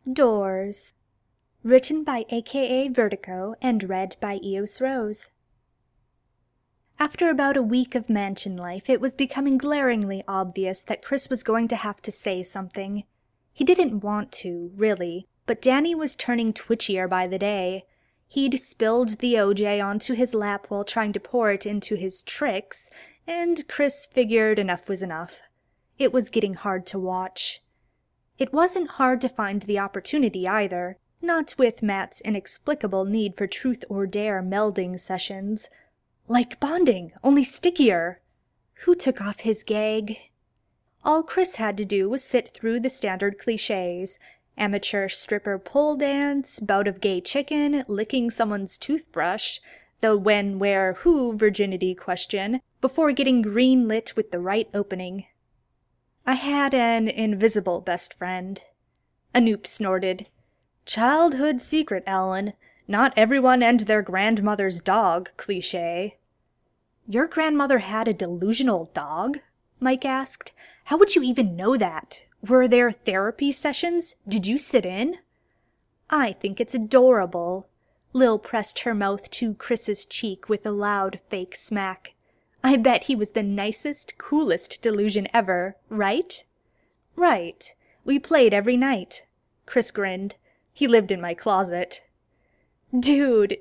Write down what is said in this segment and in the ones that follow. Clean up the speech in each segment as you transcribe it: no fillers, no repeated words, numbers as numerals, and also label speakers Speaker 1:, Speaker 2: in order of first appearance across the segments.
Speaker 1: Doors. Written by aka Vertigo and read by Eos Rose. After about a week of mansion life, it was becoming glaringly obvious that Chris was going to have to say something. He didn't want to, really, but Danny was turning twitchier by the day. He'd spilled the OJ onto his lap while trying to pour it into his Trix, and Chris figured enough was enough. It was getting hard to watch. It wasn't hard to find the opportunity either, not with Matt's inexplicable need for truth or dare melding sessions. Like bonding, only stickier. Who took off his gag? All Chris had to do was sit through the standard cliches. Amateur stripper pole dance, bout of gay chicken, licking someone's toothbrush, the when, where, who virginity question, before getting green-lit with the right opening. I had an invisible best friend. Anoop snorted. Childhood secret, Alan. Not everyone and their grandmother's dog, cliché. Your grandmother had a delusional dog? Mike asked. How would you even know that? Were there therapy sessions? Did you sit in? I think it's adorable. Lil pressed her mouth to Chris's cheek with a loud fake smack. I bet he was the nicest, coolest delusion ever, right? Right. We played every night. Chris grinned. He lived in my closet. Dude!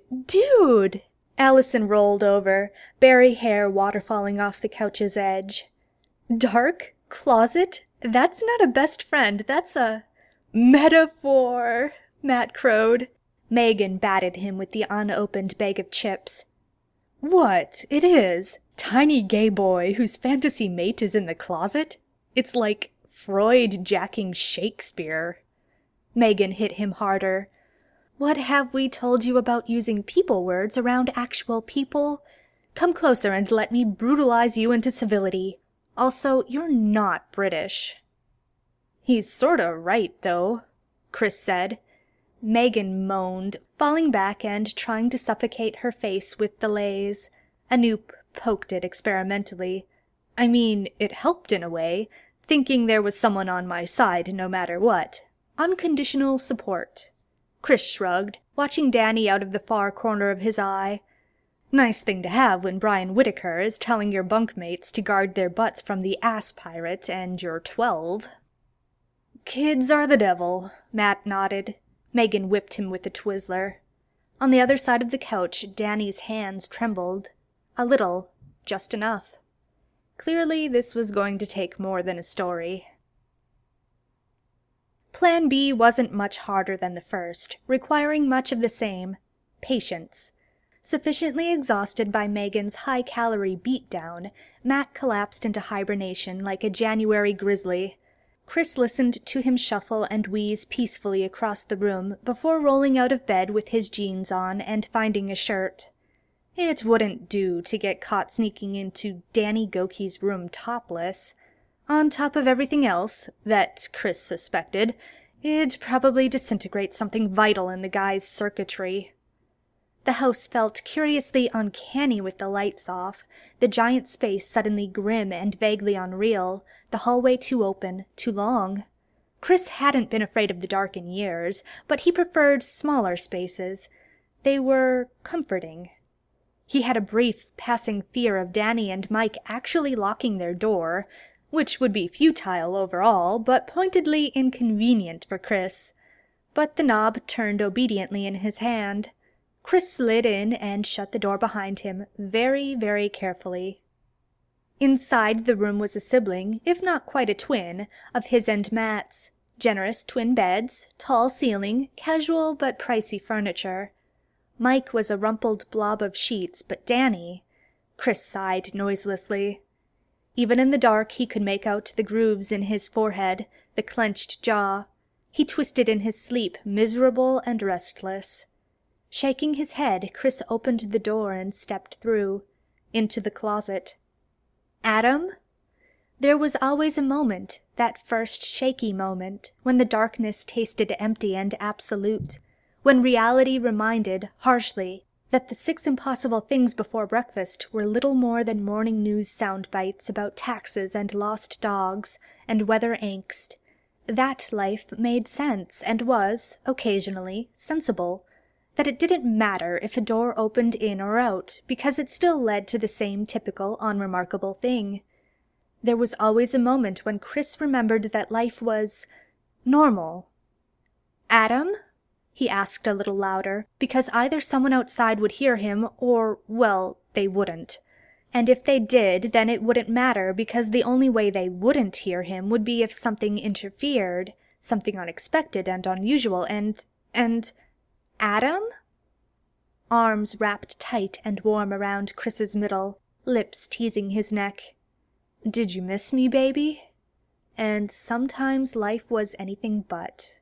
Speaker 1: Allison rolled over, berry hair waterfalling off the couch's edge. Dark? Closet? That's not a best friend, that's a... Metaphor! Matt crowed. Megan batted him with the unopened bag of chips. What? It is. Tiny gay boy whose fantasy mate is in the closet? It's like Freud jacking Shakespeare. Megan hit him harder. What have we told you about using people words around actual people? Come closer and let me brutalize you into civility. Also, you're not British. He's sorta right, though, Chris said. Megan moaned, falling back and trying to suffocate her face with the lays. Anoop poked it experimentally. I mean, it helped in a way, thinking there was someone on my side no matter what. Unconditional support. Chris shrugged, watching Danny out of the far corner of his eye. Nice thing to have when Brian Whitaker is telling your bunkmates to guard their butts from the ass pirate and you're 12. Kids are the devil, Matt nodded. Megan whipped him with the Twizzler. On the other side of the couch, Danny's hands trembled. A little, just enough. Clearly, this was going to take more than a story. Plan B wasn't much harder than the first, requiring much of the same. Patience. Sufficiently exhausted by Megan's high-calorie beatdown, Matt collapsed into hibernation like a January grizzly. Chris listened to him shuffle and wheeze peacefully across the room before rolling out of bed with his jeans on and finding a shirt. It wouldn't do to get caught sneaking into Danny Gokey's room topless. On top of everything else, that Chris suspected, it'd probably disintegrate something vital in the guy's circuitry. The house felt curiously uncanny with the lights off, the giant space suddenly grim and vaguely unreal, the hallway too open, too long. Chris hadn't been afraid of the dark in years, but he preferred smaller spaces. They were comforting. He had a brief, passing fear of Danny and Mike actually locking their door, which would be futile overall, but pointedly inconvenient for Chris. But the knob turned obediently in his hand. Chris slid in and shut the door behind him, very, very carefully. Inside the room was a sibling, if not quite a twin, of his and Matt's. Generous twin beds, tall ceiling, casual but pricey furniture. Mike was a rumpled blob of sheets, but Danny... Chris sighed noiselessly. Even in the dark he could make out the grooves in his forehead, the clenched jaw. He twisted in his sleep, miserable and restless. Shaking his head, Chris opened the door and stepped through, into the closet. Adam? There was always a moment, that first shaky moment, when the darkness tasted empty and absolute, when reality reminded, harshly, that the 6 impossible things before breakfast were little more than morning news sound bites about taxes and lost dogs and weather angst. That life made sense and was, occasionally, sensible. That it didn't matter if a door opened in or out, because it still led to the same typical, unremarkable thing. There was always a moment when Chris remembered that life was normal. "Adam?" he asked a little louder, because either someone outside would hear him or, well, they wouldn't. And if they did, then it wouldn't matter, because the only way they wouldn't hear him would be if something interfered, something unexpected and unusual, and Adam? Arms wrapped tight and warm around Chris's middle, lips teasing his neck. "Did you miss me, baby?" And sometimes life was anything but.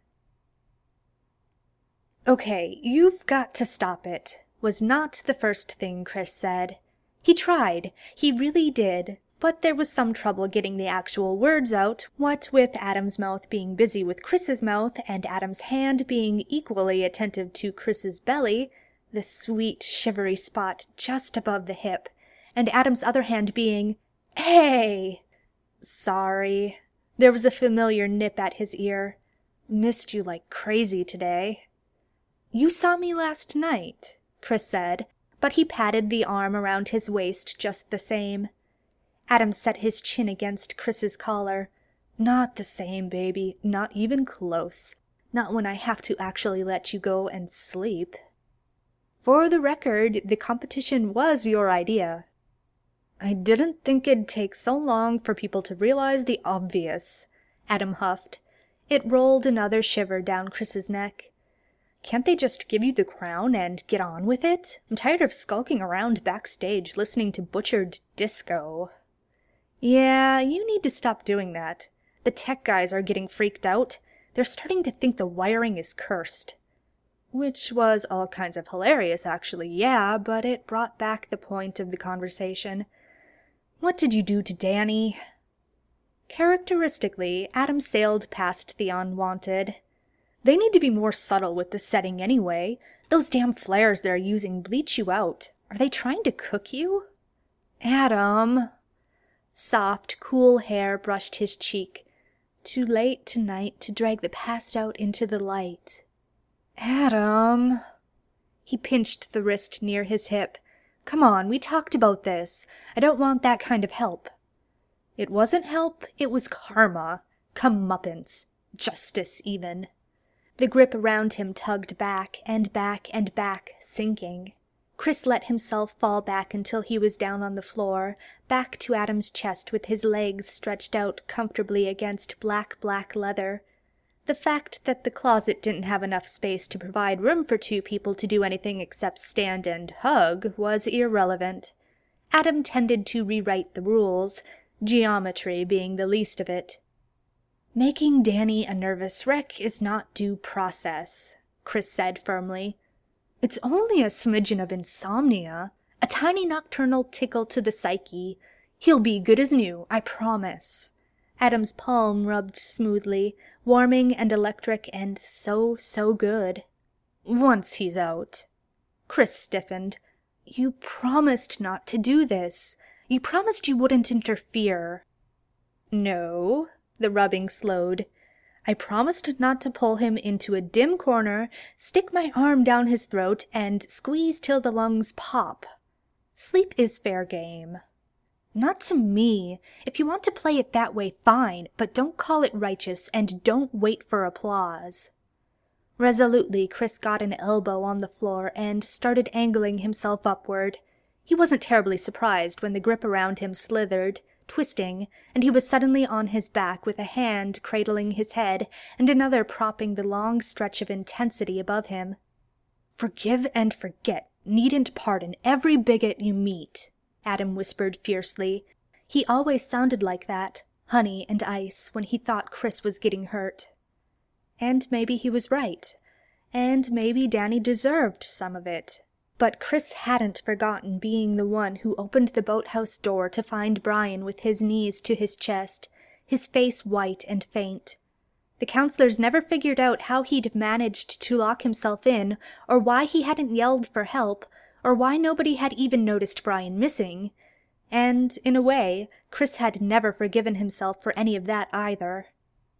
Speaker 1: "Okay, you've got to stop it," was not the first thing Chris said. He tried, he really did, but there was some trouble getting the actual words out, what with Adam's mouth being busy with Chris's mouth, and Adam's hand being equally attentive to Chris's belly, the sweet, shivery spot just above the hip, and Adam's other hand being, "Hey!" "Sorry." There was a familiar nip at his ear. "Missed you like crazy today." "You saw me last night," Chris said, but he patted the arm around his waist just the same. Adam set his chin against Chris's collar. "Not the same, baby. Not even close. Not when I have to actually let you go and sleep." "For the record, the competition was your idea." "I didn't think it'd take so long for people to realize the obvious," Adam huffed. It rolled another shiver down Chris's neck. "Can't they just give you the crown and get on with it? I'm tired of skulking around backstage listening to butchered disco." "Yeah, you need to stop doing that. The tech guys are getting freaked out. They're starting to think the wiring is cursed." Which was all kinds of hilarious, actually, yeah, but it brought back the point of the conversation. "What did you do to Danny?" Characteristically, Adam sailed past the unwanted. "They need to be more subtle with the setting anyway. Those damn flares they're using bleach you out. Are they trying to cook you?" "Adam!" Soft, cool hair brushed his cheek. "Too late tonight to drag the past out into the light." "Adam!" He pinched the wrist near his hip. "Come on, we talked about this. I don't want that kind of help." It wasn't help, it was karma. Comeuppance. Justice, even. The grip around him tugged back and back and back, sinking. Chris let himself fall back until he was down on the floor, back to Adam's chest with his legs stretched out comfortably against black leather. The fact that the closet didn't have enough space to provide room for two people to do anything except stand and hug was irrelevant. Adam tended to rewrite the rules, geometry being the least of it. "Making Danny a nervous wreck is not due process," Chris said firmly. "It's only a smidgen of insomnia, a tiny nocturnal tickle to the psyche. He'll be good as new, I promise." Adam's palm rubbed smoothly, warming and electric and so good. "Once he's out." Chris stiffened. "You promised not to do this. You promised you wouldn't interfere." "No." The rubbing slowed. "I promised not to pull him into a dim corner, stick my arm down his throat, and squeeze till the lungs pop. Sleep is fair game." "Not to me. If you want to play it that way, fine, but don't call it righteous, and don't wait for applause." Resolutely, Chris got an elbow on the floor and started angling himself upward. He wasn't terribly surprised when the grip around him slithered, twisting, and he was suddenly on his back with a hand cradling his head and another propping the long stretch of intensity above him. "Forgive and forget, needn't pardon every bigot you meet," Adam whispered fiercely. He always sounded like that, honey and ice, when he thought Chris was getting hurt. And maybe he was right. And maybe Danny deserved some of it. But Chris hadn't forgotten being the one who opened the boathouse door to find Brian with his knees to his chest, his face white and faint. The counselors never figured out how he'd managed to lock himself in, or why he hadn't yelled for help, or why nobody had even noticed Brian missing. And, in a way, Chris had never forgiven himself for any of that either.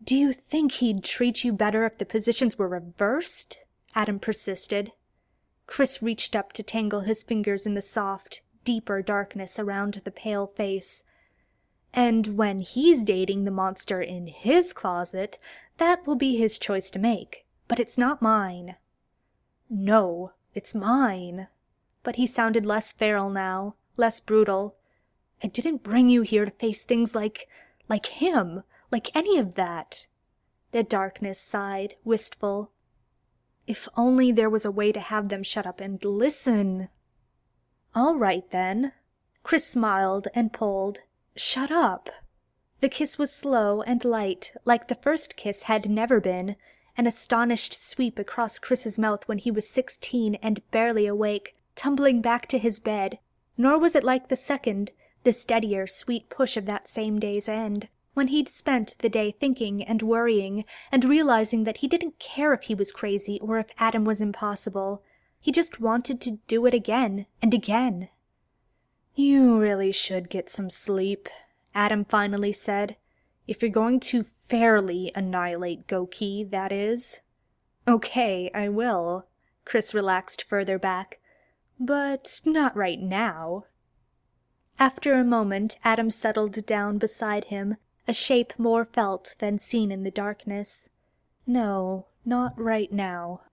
Speaker 1: Do you think he'd treat you better if the positions were reversed? Adam persisted. Chris reached up to tangle his fingers in the soft, deeper darkness around the pale face. And when he's dating the monster in his closet, that will be his choice to make. But it's not mine. No, it's mine. But he sounded less feral now, less brutal. I didn't bring you here to face things like him, like any of that. The darkness sighed, wistful. If only there was a way to have them shut up and listen. All right, then. Chris smiled and pulled. Shut up. The kiss was slow and light, like the first kiss had never been, an astonished sweep across Chris's mouth when he was 16 and barely awake, tumbling back to his bed. Nor was it like the second, the steadier, sweet push of that same day's end, when he'd spent the day thinking and worrying, and realizing that he didn't care if he was crazy or if Adam was impossible. He just wanted to do it again and again. You really should get some sleep, Adam finally said. If you're going to fairly annihilate Goki, that is. Okay, I will. Chris relaxed further back. But not right now. After a moment, Adam settled down beside him, a shape more felt than seen in the darkness. No, not right now.